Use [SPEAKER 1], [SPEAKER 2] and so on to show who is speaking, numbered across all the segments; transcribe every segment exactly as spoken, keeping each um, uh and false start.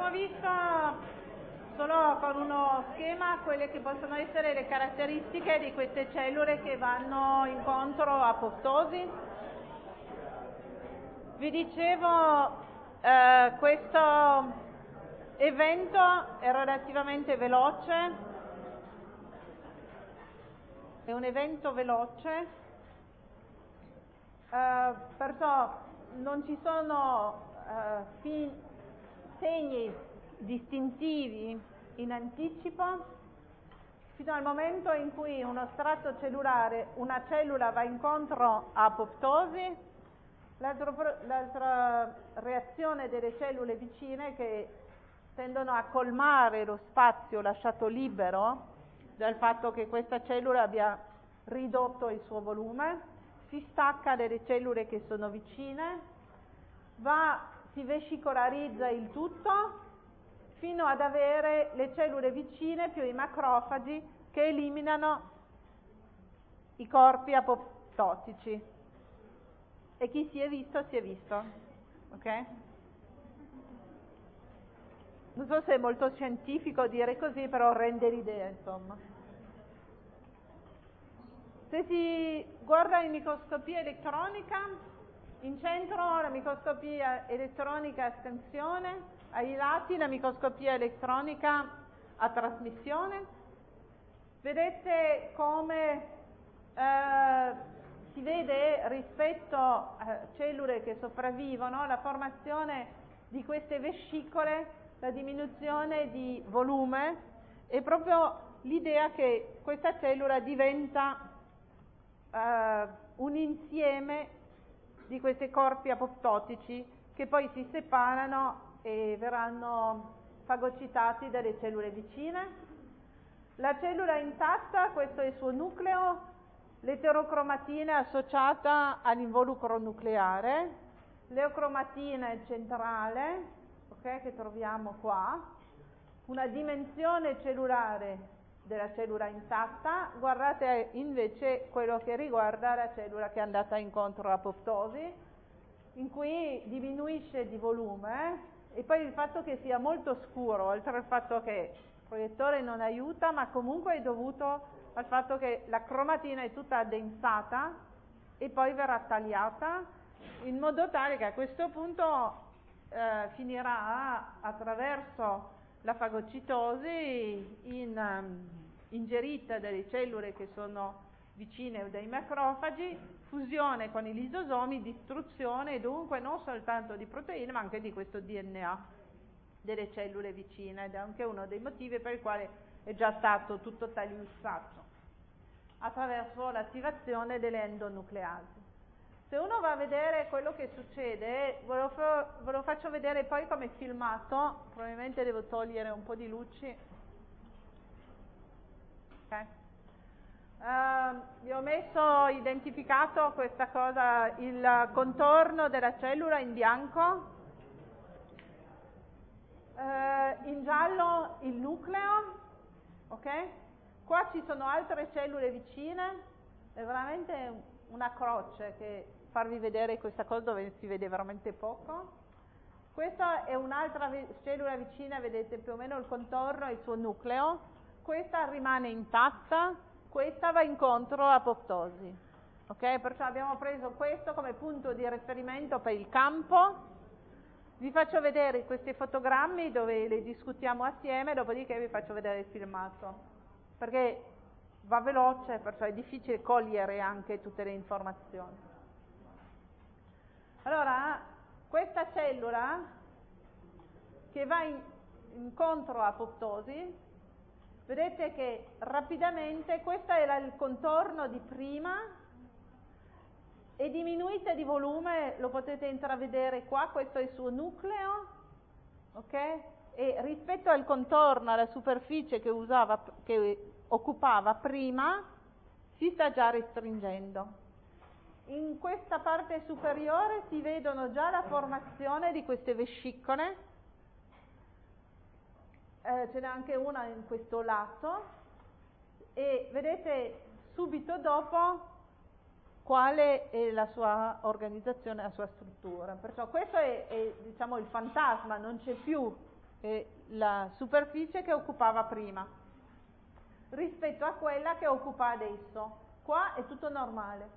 [SPEAKER 1] abbiamo visto solo con uno schema quelle che possono essere le caratteristiche di queste cellule che vanno incontro a apoptosi. Vi dicevo, eh, questo evento è relativamente veloce, è un evento veloce, eh, perciò non ci sono eh, fin- segni distintivi in anticipo fino al momento in cui uno strato cellulare, una cellula va incontro a apoptosi. L'altra reazione delle cellule vicine, che tendono a colmare lo spazio lasciato libero dal fatto che questa cellula abbia ridotto il suo volume, si stacca dalle cellule che sono vicine, va, si vescicolarizza il tutto fino ad avere le cellule vicine più i macrofagi che eliminano i corpi apoptotici. E chi si è visto, si è visto. Ok? Non so se è molto scientifico dire così, però rende l'idea, insomma. Se si guarda in microscopia elettronica, in centro la microscopia elettronica a scansione, ai lati la microscopia elettronica a trasmissione. Vedete come eh, si vede rispetto a cellule che sopravvivono la formazione di queste vescicole, la diminuzione di volume e proprio l'idea che questa cellula diventa eh, un insieme di questi corpi apoptotici che poi si separano e verranno fagocitati dalle cellule vicine. La cellula intatta, questo è il suo nucleo, l'eterocromatina è associata all'involucro nucleare, l'eocromatina è centrale, okay, che troviamo qua, una dimensione cellulare della cellula intatta. Guardate invece quello che riguarda la cellula che è andata incontro a apoptosi, in cui diminuisce di volume, e poi il fatto che sia molto scuro, oltre al fatto che il proiettore non aiuta, ma comunque è dovuto al fatto che la cromatina è tutta addensata e poi verrà tagliata, in modo tale che a questo punto eh, finirà attraverso la fagocitosi in um, ingerita dalle cellule che sono vicine dai macrofagi, fusione con i lisosomi, distruzione e dunque non soltanto di proteine ma anche di questo D N A delle cellule vicine, ed è anche uno dei motivi per il quale è già stato tutto tagliuzzato attraverso l'attivazione delle endonucleasi. Se uno va a vedere quello che succede, ve lo, ve lo faccio vedere poi come filmato, probabilmente devo togliere un po' di luci. Okay. Uh, vi ho messo identificato questa cosa, il contorno della cellula in bianco, uh, in giallo il nucleo, ok? Qua ci sono altre cellule vicine, è veramente una croce che farvi vedere questa cosa dove si vede veramente poco. Questa è un'altra cellula vicina, vedete più o meno il contorno e il suo nucleo, questa rimane intatta, questa va incontro a apoptosi. Ok? Perciò abbiamo preso questo come punto di riferimento per il campo. Vi faccio vedere questi fotogrammi dove le discutiamo assieme, dopodiché vi faccio vedere il filmato, perché va veloce, perciò è difficile cogliere anche tutte le informazioni. Allora, questa cellula che va in, incontro a apoptosi, vedete che rapidamente, questo era il contorno di prima, è diminuita di volume, lo potete intravedere qua, questo è il suo nucleo, ok? E rispetto al contorno, alla superficie che, usava, che occupava prima, si sta già restringendo. In questa parte superiore si vedono già la formazione di queste vescicole, eh, ce n'è anche una in questo lato, e vedete subito dopo quale è la sua organizzazione, la sua struttura. Perciò questo è, è diciamo il fantasma, non c'è più è la superficie che occupava prima rispetto a quella che occupa adesso. Qua è tutto normale.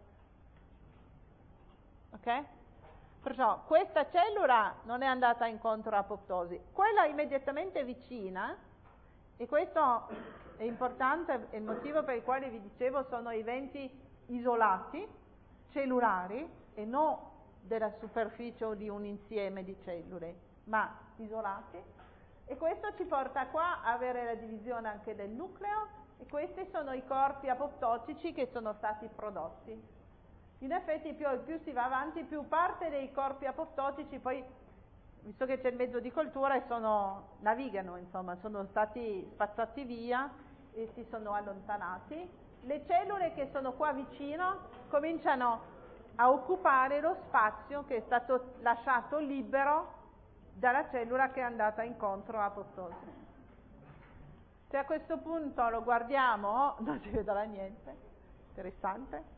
[SPEAKER 1] Ok? Perciò questa cellula non è andata incontro a apoptosi. Quella immediatamente vicina, e questo è importante, è il motivo per il quale vi dicevo sono eventi isolati, cellulari, e non della superficie o di un insieme di cellule, ma isolati, e questo ci porta qua a avere la divisione anche del nucleo, e questi sono i corpi apoptotici che sono stati prodotti. In effetti più, più si va avanti, più parte dei corpi apoptotici poi, visto che c'è il mezzo di coltura, e sono, navigano, insomma, sono stati spazzati via e si sono allontanati. Le cellule che sono qua vicino cominciano a occupare lo spazio che è stato lasciato libero dalla cellula che è andata incontro a apoptosi. Se a questo punto lo guardiamo, non si vedrà niente. Interessante.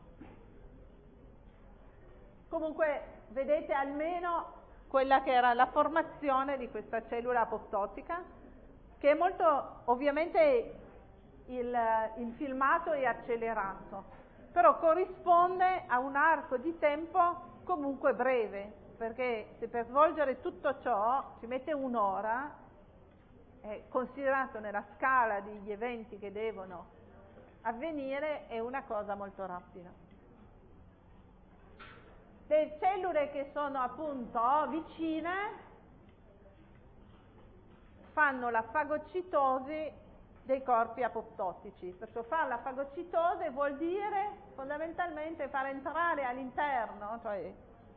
[SPEAKER 1] Comunque vedete almeno quella che era la formazione di questa cellula apoptotica, che è molto, ovviamente il, il filmato è accelerato, però corrisponde a un arco di tempo comunque breve, perché se per svolgere tutto ciò ci mette un'ora, eh, considerato nella scala degli eventi che devono avvenire, è una cosa molto rapida. Le cellule che sono appunto vicine fanno la fagocitosi dei corpi apoptotici. Perciò fare la fagocitosi vuol dire fondamentalmente far entrare all'interno, cioè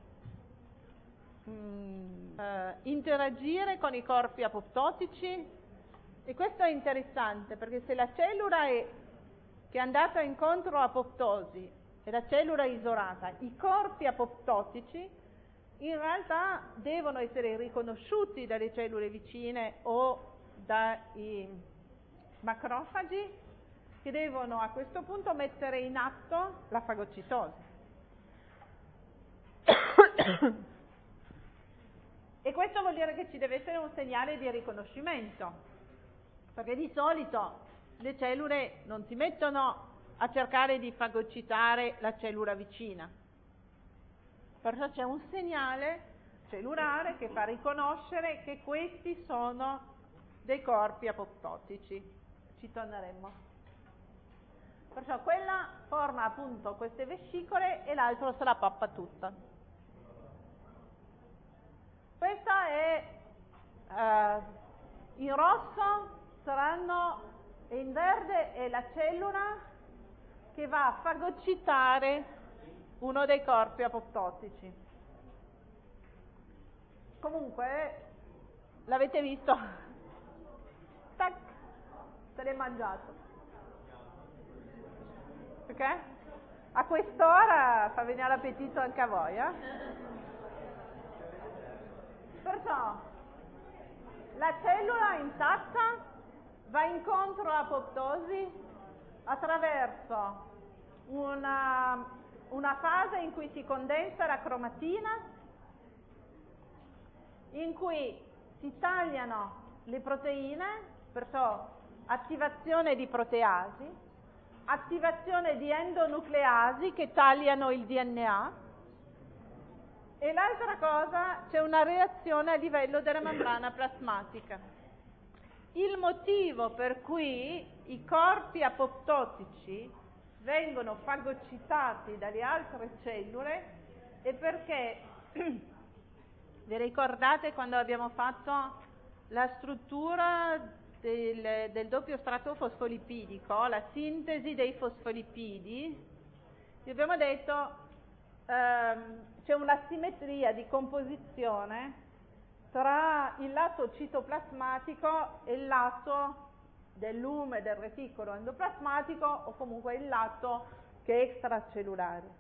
[SPEAKER 1] mh, eh, interagire con i corpi apoptotici, e questo è interessante perché se la cellula è, che è andata incontro a apoptosi, è la cellula isolata, i corpi apoptotici in realtà devono essere riconosciuti dalle cellule vicine o dai macrofagi, che devono a questo punto mettere in atto la fagocitosi. E questo vuol dire che ci deve essere un segnale di riconoscimento, perché di solito le cellule non si mettono a cercare di fagocitare la cellula vicina. Perciò c'è un segnale cellulare che fa riconoscere che questi sono dei corpi apoptotici. Ci torneremo. Perciò quella forma appunto queste vescicole e l'altro se la pappa tutta. Questa è eh, in rosso saranno, e in verde è la cellula che va a fagocitare uno dei corpi apoptotici. Comunque, l'avete visto? Tac! Se l'è mangiato. Perché? A quest'ora fa venire l'appetito anche a voi, eh? Perciò, la cellula intatta va incontro a apoptosi attraverso una, una fase in cui si condensa la cromatina, in cui si tagliano le proteine, perciò attivazione di proteasi, attivazione di endonucleasi che tagliano il D N A, e l'altra cosa, c'è una reazione a livello della membrana plasmatica. Il motivo per cui i corpi apoptotici vengono fagocitati dalle altre cellule è perché, vi ricordate quando abbiamo fatto la struttura del, del doppio strato fosfolipidico, la sintesi dei fosfolipidi, vi abbiamo detto ehm, c'è una simmetria di composizione tra il lato citoplasmatico e il lato del lume del reticolo endoplasmatico, o comunque il lato che è extracellulare.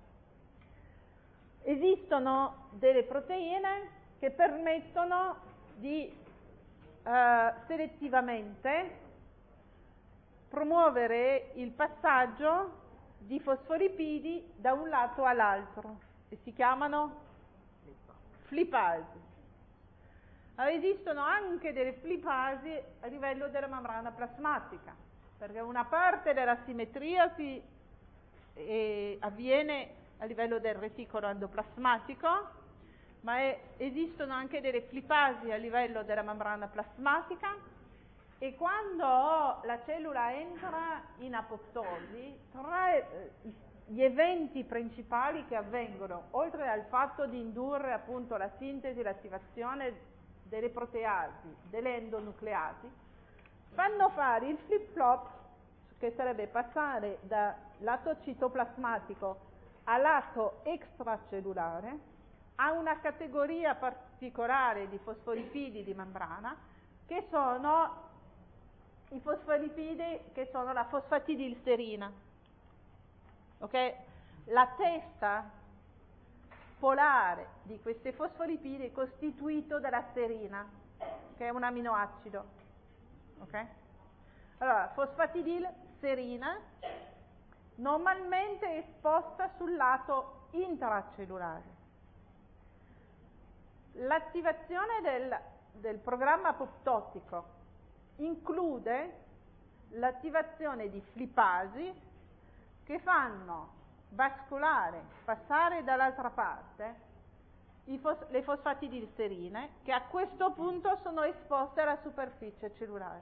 [SPEAKER 1] Esistono delle proteine che permettono di eh, selettivamente promuovere il passaggio di fosfolipidi da un lato all'altro, e si chiamano flipasi. Ma esistono anche delle flipasi a livello della membrana plasmatica, perché una parte della simmetria si, eh, avviene a livello del reticolo endoplasmatico, ma è, esistono anche delle flipasi a livello della membrana plasmatica, e quando la cellula entra in apoptosi, tra gli eventi principali che avvengono, oltre al fatto di indurre appunto la sintesi e l'attivazione delle proteasi, delle endonucleasi, fanno fare il flip-flop, che sarebbe passare da lato citoplasmatico a lato extracellulare, a una categoria particolare di fosfolipidi di membrana, che sono i fosfolipidi che sono la fosfatidilserina. Ok? La testa polare di questi fosfolipidi è costituito dalla serina, che è un aminoacido. Ok? Allora, fosfatidilserina normalmente è esposta sul lato intracellulare. L'attivazione del, del programma apoptotico include l'attivazione di flipasi che fanno bascolare, passare dall'altra parte i fos- le fosfatidilserine, che a questo punto sono esposte alla superficie cellulare.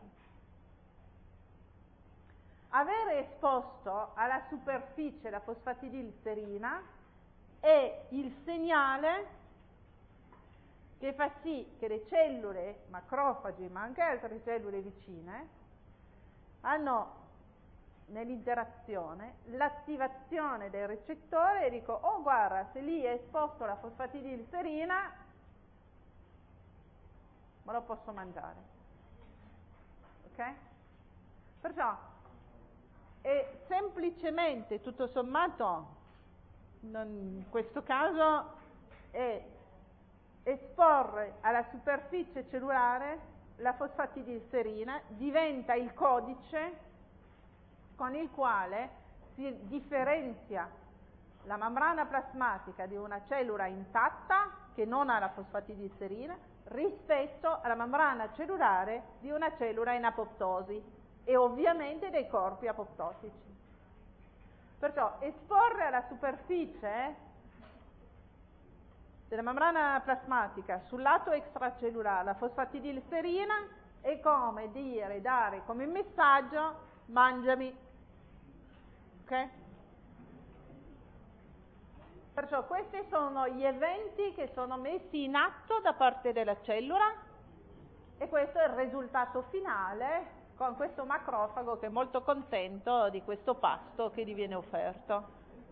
[SPEAKER 1] Avere esposto alla superficie la fosfatidilserina è il segnale che fa sì che le cellule macrofagi, ma anche altre cellule vicine, hanno nell'interazione l'attivazione del recettore e dico: oh guarda, se lì è esposto la fosfatidilserina me lo posso mangiare. Ok? Perciò è semplicemente, tutto sommato, non, in questo caso è esporre alla superficie cellulare la fosfatidilserina, diventa il codice con il quale si differenzia la membrana plasmatica di una cellula intatta che non ha la fosfatidilserina rispetto alla membrana cellulare di una cellula in apoptosi e ovviamente dei corpi apoptotici. Perciò esporre alla superficie della membrana plasmatica sul lato extracellulare la fosfatidilserina è come dire, dare come messaggio: mangiami. Ok? Perciò questi sono gli eventi che sono messi in atto da parte della cellula e questo è il risultato finale, con questo macrofago che è molto contento di questo pasto che gli viene offerto.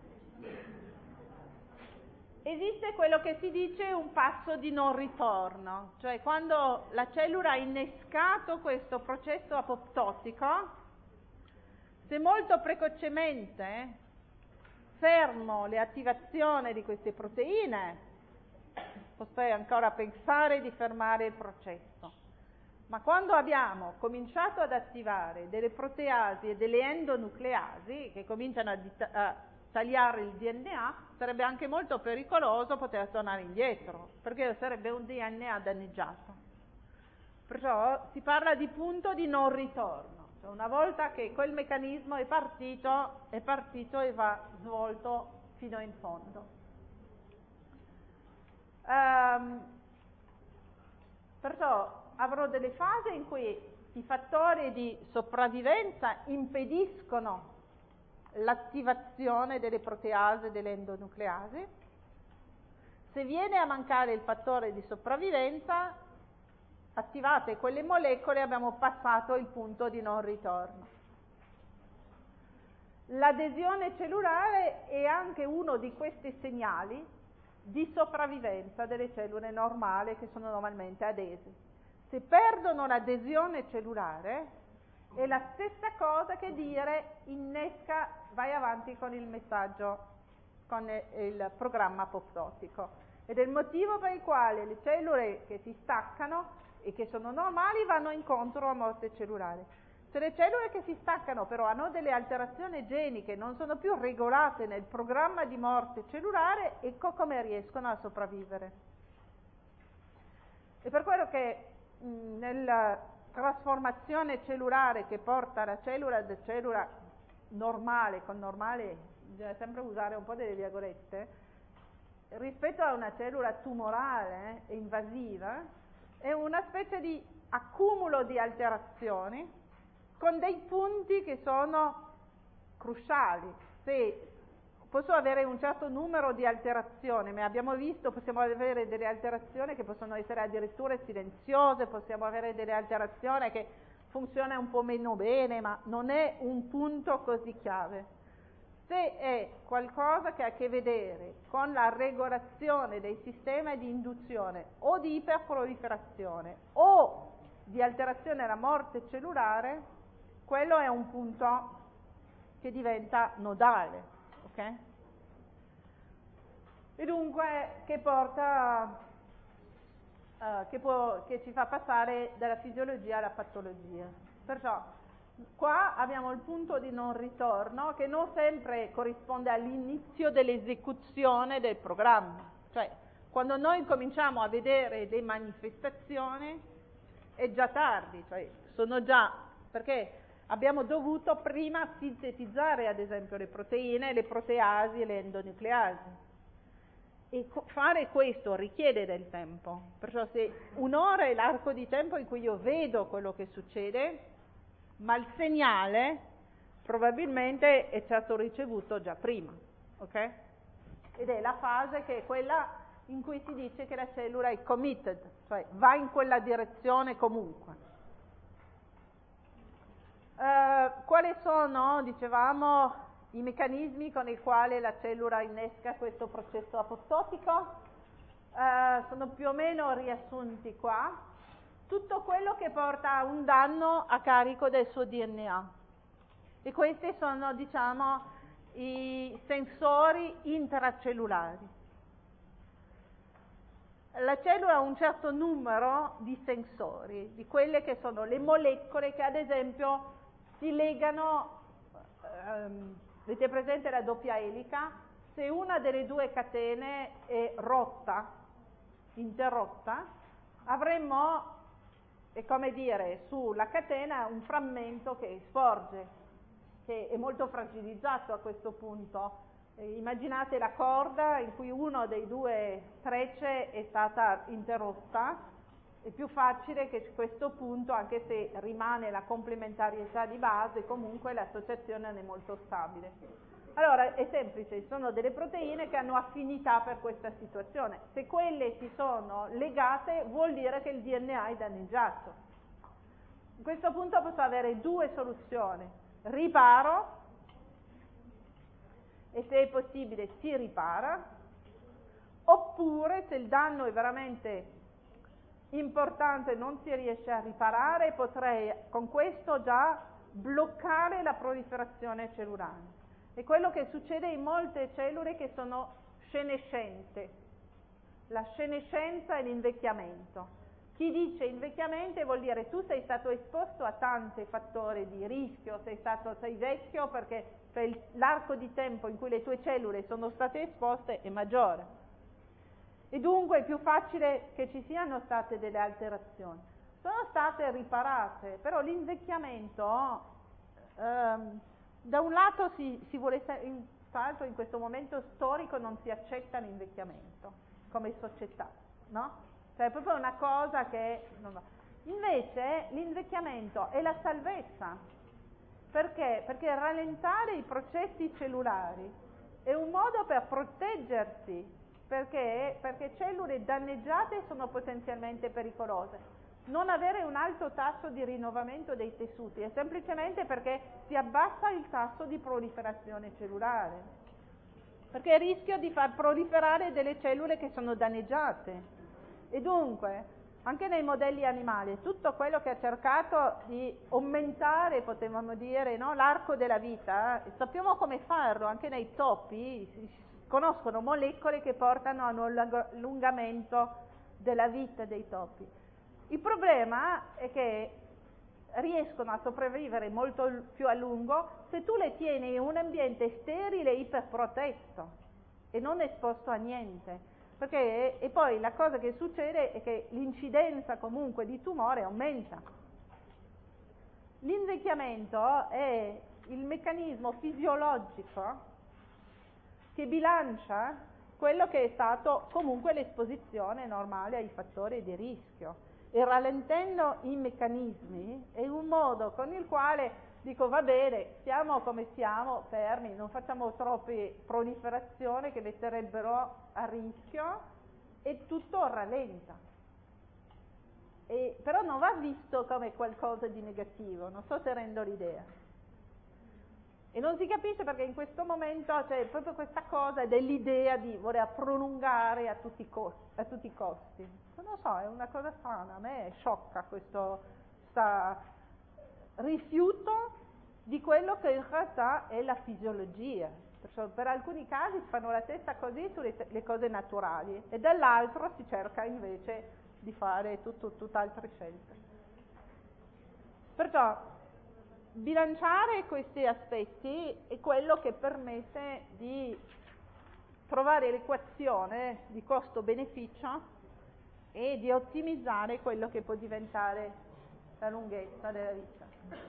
[SPEAKER 1] Esiste quello che si dice un passo di non ritorno, cioè quando la cellula ha innescato questo processo apoptotico, se molto precocemente fermo le attivazioni di queste proteine, potrei ancora pensare di fermare il processo. Ma quando abbiamo cominciato ad attivare delle proteasi e delle endonucleasi che cominciano a, dita- a tagliare il D N A, sarebbe anche molto pericoloso poter tornare indietro, perché sarebbe un D N A danneggiato. Perciò si parla di punto di non ritorno. Una volta che quel meccanismo è partito, è partito e va svolto fino in fondo. Um, perciò avrò delle fasi in cui i fattori di sopravvivenza impediscono l'attivazione delle proteasi e delle endonucleasi. Se viene a mancare il fattore di sopravvivenza, attivate quelle molecole, abbiamo passato il punto di non ritorno. L'adesione cellulare è anche uno di questi segnali di sopravvivenza delle cellule normali che sono normalmente adese. Se perdono l'adesione cellulare è la stessa cosa che dire innesca, vai avanti con il messaggio, con il programma apoptotico. Ed è il motivo per il quale le cellule che si staccano e che sono normali vanno incontro a morte cellulare. Se le cellule che si staccano però hanno delle alterazioni geniche, non sono più regolate nel programma di morte cellulare, ecco come riescono a sopravvivere. E per quello perché mh, nella trasformazione cellulare che porta la cellula da cellula normale, con normale bisogna sempre usare un po' delle virgolette, rispetto a una cellula tumorale e eh, invasiva, è una specie di accumulo di alterazioni con dei punti che sono cruciali. Se posso avere un certo numero di alterazioni, ma abbiamo visto, possiamo avere delle alterazioni che possono essere addirittura silenziose, possiamo avere delle alterazioni che funzionano un po' meno bene, ma non è un punto così chiave. Se è qualcosa che ha a che vedere con la regolazione dei sistemi di induzione o di iperproliferazione o di alterazione della morte cellulare, quello è un punto che diventa nodale, ok? E dunque che porta, uh, che, può, che ci fa passare dalla fisiologia alla patologia. Perciò qua abbiamo il punto di non ritorno che non sempre corrisponde all'inizio dell'esecuzione del programma. Cioè, quando noi cominciamo a vedere le manifestazioni è già tardi, cioè sono già, perché abbiamo dovuto prima sintetizzare ad esempio le proteine, le proteasi e le endonucleasi. E fare questo richiede del tempo, perciò se un'ora è l'arco di tempo in cui io vedo quello che succede, ma il segnale probabilmente è stato ricevuto già prima, ok? Ed è la fase che è quella in cui si dice che la cellula è committed, cioè va in quella direzione comunque. Eh, quali sono, dicevamo, i meccanismi con i quali la cellula innesca questo processo apoptotico? Eh, sono più o meno riassunti qua. Tutto quello che porta a un danno a carico del suo D N A. E questi sono, diciamo, i sensori intracellulari. La cellula ha un certo numero di sensori, di quelle che sono le molecole che ad esempio si legano, ehm, avete presente la doppia elica? Se una delle due catene è rotta, interrotta, avremmo, è come dire, sulla catena un frammento che sporge, che è molto fragilizzato a questo punto. Eh, immaginate la corda in cui uno dei due trecce è stata interrotta, è più facile che a questo punto, anche se rimane la complementarietà di base, comunque l'associazione non è molto stabile. Allora è semplice, ci sono delle proteine che hanno affinità per questa situazione. Se quelle si sono legate vuol dire che il D N A è danneggiato. A questo punto posso avere due soluzioni: riparo, e se è possibile si ripara, oppure se il danno è veramente importante e non si riesce a riparare, potrei con questo già bloccare la proliferazione cellulare. È quello che succede in molte cellule che sono senescenti. La senescenza è l'invecchiamento. Chi dice invecchiamento vuol dire tu sei stato esposto a tanti fattori di rischio, sei stato sei vecchio perché cioè, l'arco di tempo in cui le tue cellule sono state esposte è maggiore. E dunque è più facile che ci siano state delle alterazioni. Sono state riparate, però l'invecchiamento ehm, da un lato si, si vuole, in, tra l'altro in questo momento storico non si accetta l'invecchiamento come società, no? Cioè è proprio una cosa che non va. Invece l'invecchiamento è la salvezza. Perché? Perché rallentare i processi cellulari è un modo per proteggersi, perché? Perché cellule danneggiate sono potenzialmente pericolose. Non avere un alto tasso di rinnovamento dei tessuti è semplicemente perché si abbassa il tasso di proliferazione cellulare, perché rischio di far proliferare delle cellule che sono danneggiate. E dunque, anche nei modelli animali, tutto quello che ha cercato di aumentare, potevamo dire, no, l'arco della vita, eh, sappiamo come farlo, anche nei topi si conoscono molecole che portano a un allungamento della vita dei topi. Il problema è che riescono a sopravvivere molto più a lungo se tu le tieni in un ambiente sterile e iperprotetto e non esposto a niente. Perché, e poi la cosa che succede è che l'incidenza comunque di tumore aumenta. L'invecchiamento è il meccanismo fisiologico che bilancia quello che è stato comunque l'esposizione normale ai fattori di rischio, e rallentendo i meccanismi è un modo con il quale dico va bene, stiamo come stiamo, fermi, non facciamo troppe proliferazioni che metterebbero a rischio, e tutto rallenta. E, però non va visto come qualcosa di negativo, non so se rendo l'idea. E non si capisce perché in questo momento c'è proprio questa cosa dell'idea di voler prolungare a tutti i costi. A tutti i costi. Non lo so, è una cosa strana, a me sciocca questo sta rifiuto di quello che in realtà è la fisiologia. Perciò per alcuni casi si fanno la testa così sulle le cose naturali e dall'altro si cerca invece di fare tutto, tutt'altre scelte. Perciò bilanciare questi aspetti è quello che permette di trovare l'equazione di costo-beneficio e di ottimizzare quello che può diventare la lunghezza della vita.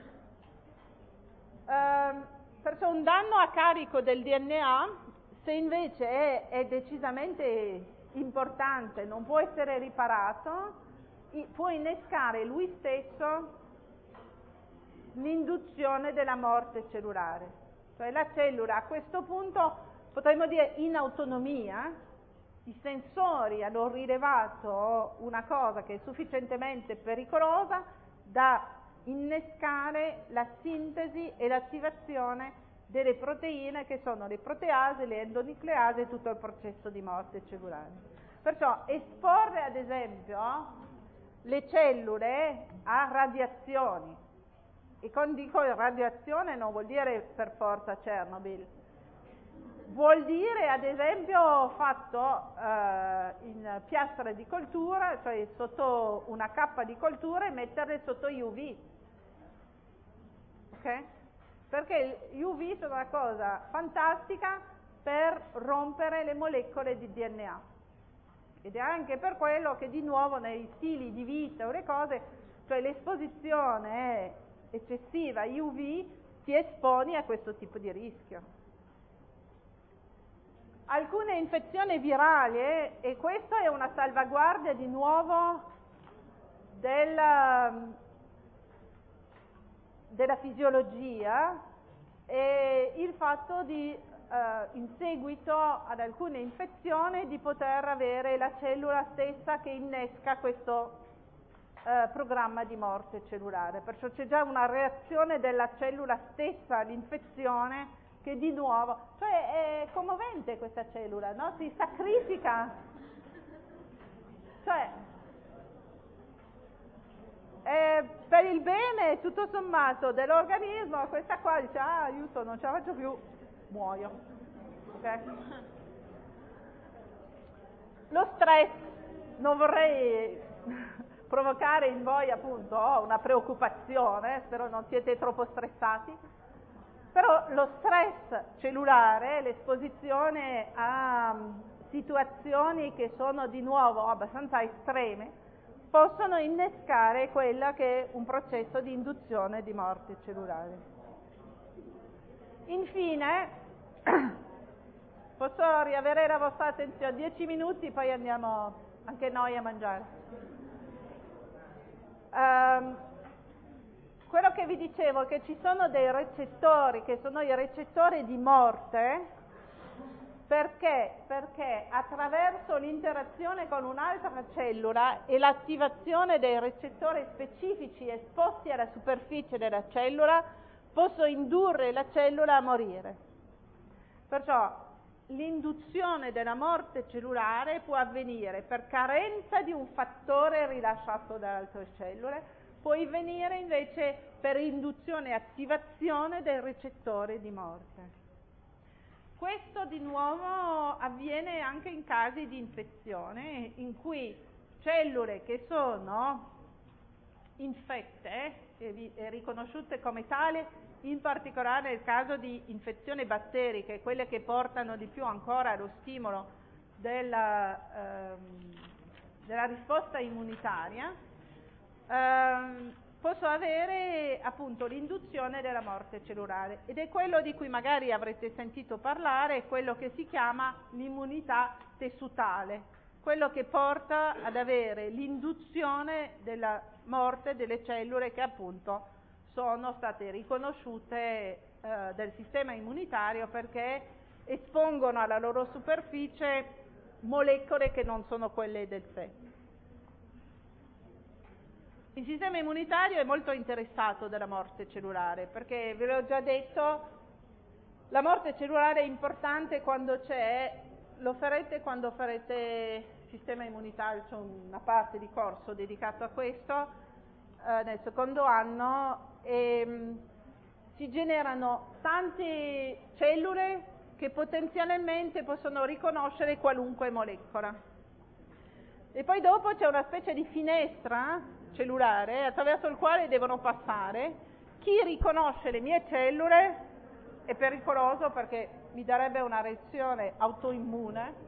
[SPEAKER 1] Ehm, perciò un danno a carico del D N A, se invece è, è decisamente importante, non può essere riparato, può innescare lui stesso l'induzione della morte cellulare. Cioè la cellula a questo punto, potremmo dire in autonomia, i sensori hanno rilevato una cosa che è sufficientemente pericolosa da innescare la sintesi e l'attivazione delle proteine che sono le proteasi, le endonucleasi e tutto il processo di morte cellulare. Perciò esporre ad esempio le cellule a radiazioni, e quando dico radiazione non vuol dire per forza Chernobyl, vuol dire ad esempio fatto eh, in piastre di coltura, cioè sotto una cappa di coltura e metterle sotto U V, ok? Perché gli U V sono una cosa fantastica per rompere le molecole di D N A, ed è anche per quello che di nuovo nei stili di vita o le cose, cioè l'esposizione è eccessiva U V, ti esponi a questo tipo di rischio. Alcune infezioni virali, eh, e questa è una salvaguardia di nuovo della, della fisiologia, e il fatto di eh, in seguito ad alcune infezioni di poter avere la cellula stessa che innesca questo eh, programma di morte cellulare. Perciò c'è già una reazione della cellula stessa all'infezione che di nuovo, cioè è commovente questa cellula, no? Si sacrifica, cioè eh, per il bene tutto sommato dell'organismo, questa qua dice ah aiuto, non ce la faccio più, muoio. Okay? Lo stress, non vorrei provocare in voi appunto una preoccupazione, spero non siete troppo stressati, però lo stress cellulare, l'esposizione a situazioni che sono di nuovo abbastanza estreme, possono innescare quella che è un processo di induzione di morte cellulare. Infine, posso riavere la vostra attenzione? dieci minuti, poi andiamo anche noi a mangiare. Um, quello che vi dicevo è che ci sono dei recettori che sono i recettori di morte. Perché? Perché attraverso l'interazione con un'altra cellula e l'attivazione dei recettori specifici esposti alla superficie della cellula posso indurre la cellula a morire. Perciò l'induzione della morte cellulare può avvenire per carenza di un fattore rilasciato dalle altre cellule, può avvenire invece per induzione e attivazione dei recettori di morte. Questo di nuovo avviene anche in casi di infezione in cui cellule che sono infette e riconosciute come tali, in particolare nel caso di infezioni batteriche, quelle che portano di più ancora allo stimolo della, ehm, della risposta immunitaria, ehm, posso avere appunto l'induzione della morte cellulare, ed è quello di cui magari avrete sentito parlare, quello che si chiama l'immunità tessutale, quello che porta ad avere l'induzione della morte delle cellule che appunto sono state riconosciute eh, del sistema immunitario perché espongono alla loro superficie molecole che non sono quelle del sé. Il sistema immunitario è molto interessato della morte cellulare perché, ve l'ho già detto, la morte cellulare è importante quando c'è, lo farete quando farete sistema immunitario, c'è una parte di corso dedicato a questo eh, nel secondo anno, e mh, si generano tante cellule che potenzialmente possono riconoscere qualunque molecola. E poi dopo c'è una specie di finestra cellulare attraverso il quale devono passare. Chi riconosce le mie cellule è pericoloso perché mi darebbe una reazione autoimmune.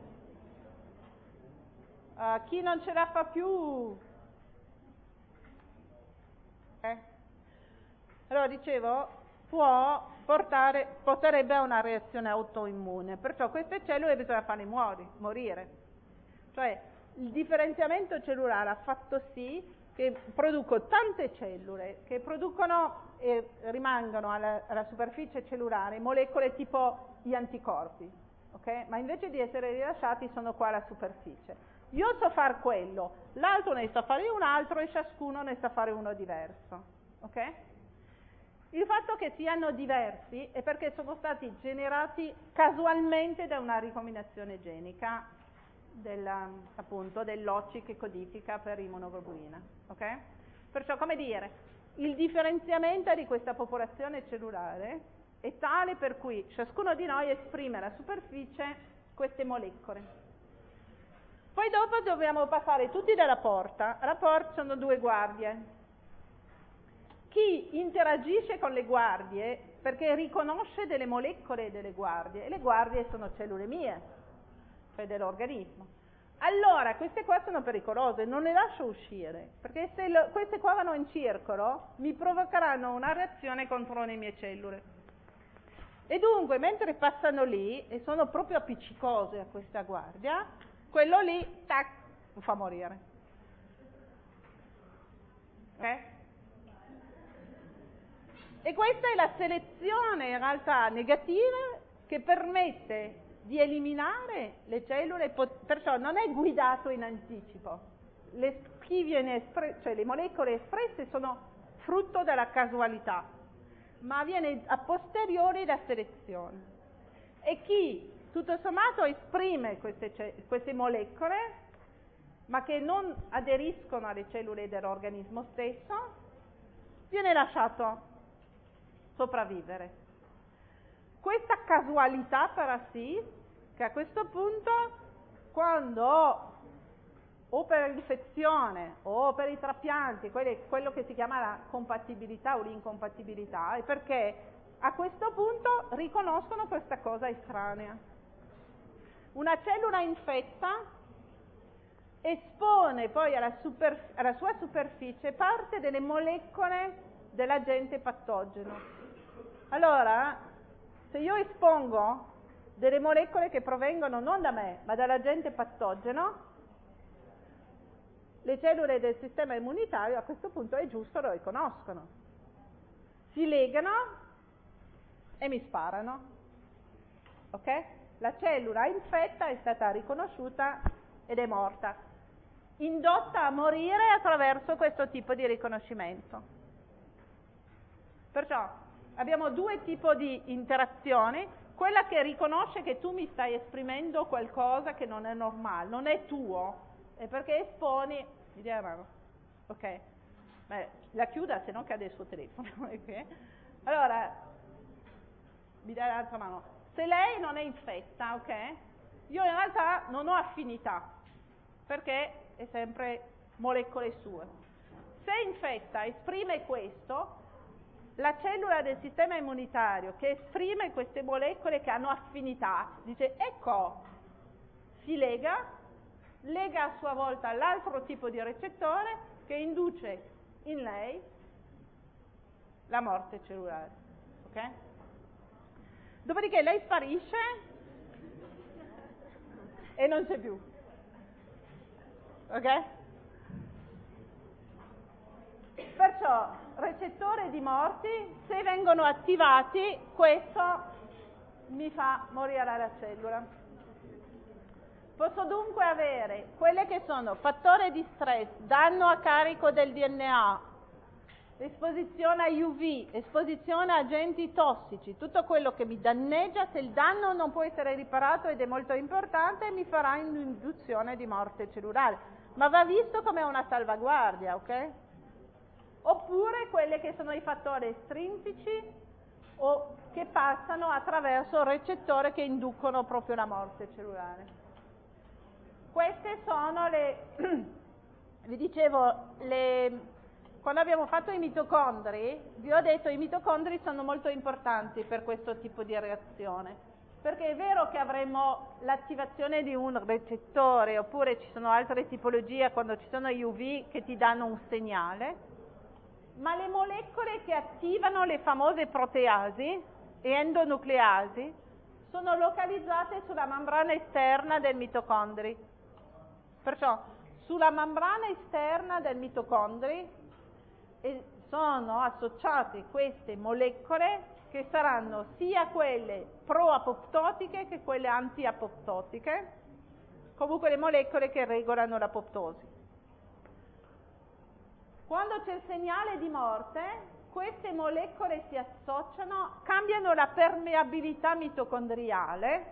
[SPEAKER 1] Uh, chi non ce la fa più... Eh? Allora, dicevo, può portare, porterebbe a una reazione autoimmune, perciò queste cellule bisogna farle muori, morire. Cioè, il differenziamento cellulare ha fatto sì che produco tante cellule che producono e rimangono alla, alla superficie cellulare molecole tipo gli anticorpi, ok? Ma invece di essere rilasciati sono qua alla superficie. Io so fare quello, l'altro ne sa fare un altro e ciascuno ne sa fare uno diverso, ok? Il fatto che siano diversi è perché sono stati generati casualmente da una ricombinazione genica della, appunto dell'O C I che codifica per immunoglobulina, ok? Perciò, come dire, il differenziamento di questa popolazione cellulare è tale per cui ciascuno di noi esprime alla superficie queste molecole. Poi dopo dobbiamo passare tutti dalla porta. Alla porta sono due guardie. Chi interagisce con le guardie perché riconosce delle molecole delle guardie, e le guardie sono cellule mie, cioè dell'organismo. Allora, queste qua sono pericolose, non le lascio uscire, perché se lo, queste qua vanno in circolo, mi provocheranno una reazione contro le mie cellule. E dunque, mentre passano lì, e sono proprio appiccicose a questa guardia, quello lì, tac, lo fa morire. Ok? E questa è la selezione in realtà negativa che permette di eliminare le cellule, perciò non è guidato in anticipo. Le, chi viene espre- cioè le molecole espresse sono frutto della casualità, ma avviene a posteriori la selezione. E chi tutto sommato esprime queste, queste molecole, ma che non aderiscono alle cellule dell'organismo stesso, viene lasciato sopravvivere. Questa casualità farà sì che a questo punto, quando o per l'infezione o per i trapianti, quello che si chiama la compatibilità o l'incompatibilità, è perché a questo punto riconoscono questa cosa estranea. Una cellula infetta espone poi alla, super, alla sua superficie parte delle molecole dell'agente patogeno. Allora, se io espongo delle molecole che provengono non da me, ma dall'agente patogeno, le cellule del sistema immunitario a questo punto è giusto lo riconoscono. Si legano e mi sparano. Ok? La cellula infetta è stata riconosciuta ed è morta, indotta a morire attraverso questo tipo di riconoscimento. Perciò abbiamo due tipi di interazioni: quella che riconosce che tu mi stai esprimendo qualcosa che non è normale, non è tuo, è perché esponi, mi dia la mano, ok? Beh, la chiuda, se no cade il suo telefono. Okay? Allora, mi dai l'altra mano. Se lei non è infetta, ok? Io in realtà non ho affinità, perché è sempre molecole sue. Se è infetta, esprime questo, la cellula del sistema immunitario che esprime queste molecole che hanno affinità, dice, ecco, si lega, lega a sua volta l'altro tipo di recettore che induce in lei la morte cellulare. Ok? Dopodiché lei sparisce e non c'è più. Ok? Perciò recettori di morti, se vengono attivati, questo mi fa morire la cellula. Posso dunque avere quelle che sono fattore di stress, danno a carico del D N A, esposizione a U V, esposizione a agenti tossici, tutto quello che mi danneggia, se il danno non può essere riparato ed è molto importante, mi farà un'induzione di morte cellulare. Ma va visto come una salvaguardia, ok? Oppure quelle che sono i fattori estrinseci o che passano attraverso il recettore che inducono proprio la morte cellulare. Queste sono le, vi dicevo, le, quando abbiamo fatto i mitocondri, vi ho detto che i mitocondri sono molto importanti per questo tipo di reazione, perché è vero che avremo l'attivazione di un recettore, oppure ci sono altre tipologie quando ci sono U V che ti danno un segnale, ma le molecole che attivano le famose proteasi e endonucleasi sono localizzate sulla membrana esterna del mitocondri. Perciò sulla membrana esterna del mitocondri sono associate queste molecole che saranno sia quelle pro-apoptotiche che quelle anti-apoptotiche, comunque le molecole che regolano l'apoptosi. Quando c'è il segnale di morte, queste molecole si associano, cambiano la permeabilità mitocondriale,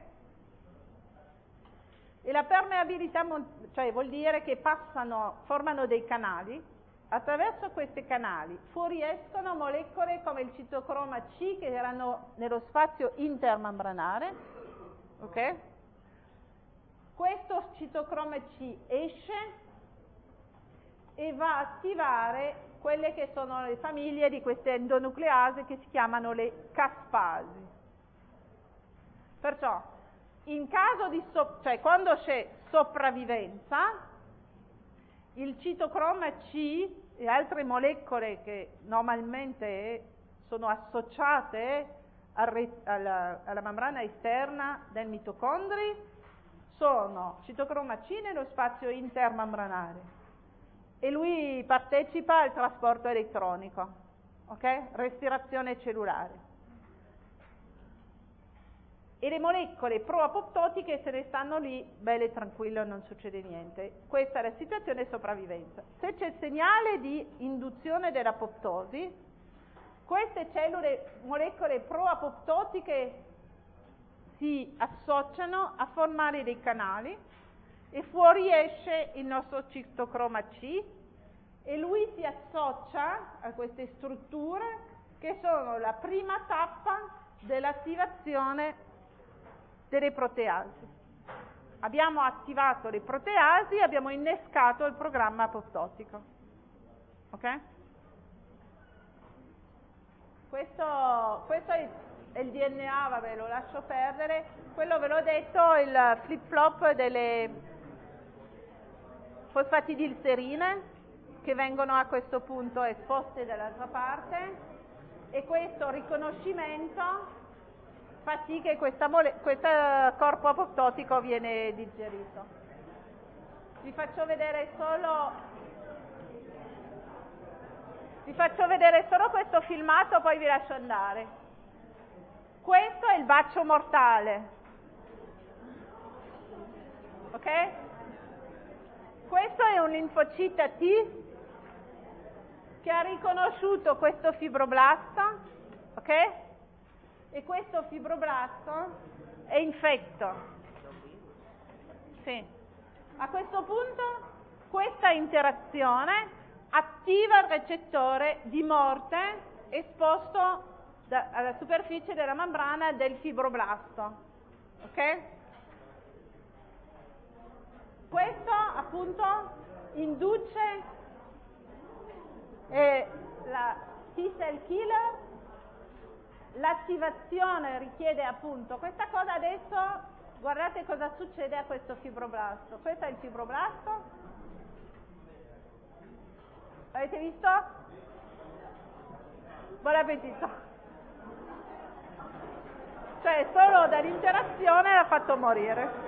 [SPEAKER 1] e la permeabilità, cioè vuol dire che passano, formano dei canali, attraverso questi canali fuoriescono molecole come il citocroma C che erano nello spazio intermembranare, ok? Questo citocroma C esce e va a attivare quelle che sono le famiglie di queste endonucleasi che si chiamano le caspasi. Perciò, in caso di, so- cioè quando c'è sopravvivenza, il citocroma C e altre molecole che normalmente sono associate al re- alla, alla membrana esterna del mitocondri sono citocroma C nello spazio intermembranare. E lui partecipa al trasporto elettronico, ok? Respirazione cellulare. E le molecole pro-apoptotiche se ne stanno lì, belle tranquille, non succede niente. Questa è la situazione di sopravvivenza. Se c'è segnale di induzione dell'apoptosi, queste cellule, molecole pro-apoptotiche si associano a formare dei canali e fuoriesce il nostro citocroma C e lui si associa a queste strutture che sono la prima tappa dell'attivazione delle proteasi. Abbiamo attivato le proteasi, abbiamo innescato il programma apoptotico. Ok? Questo, questo è il D N A, vabbè, lo lascio perdere. Quello ve l'ho detto, il flip-flop delle fosfatidilserine che vengono a questo punto esposte dall'altra parte, e questo riconoscimento fa sì che questa mole- questo corpo apoptotico viene digerito. Vi faccio vedere solo vi faccio vedere solo questo filmato, poi vi lascio andare. Questo è il bacio mortale, ok? Questo è un linfocita T che ha riconosciuto questo fibroblasto, ok? E questo fibroblasto è infetto. Sì. A questo punto questa interazione attiva il recettore di morte esposto da, alla superficie della membrana del fibroblasto, ok? Questo appunto induce eh, la T-cell killer. L'attivazione richiede appunto questa cosa. Adesso Guardate cosa succede a questo fibroblasto. Questo è il fibroblasto. L'avete visto? Buon appetito. Cioè, solo dall'interazione l'ha fatto morire.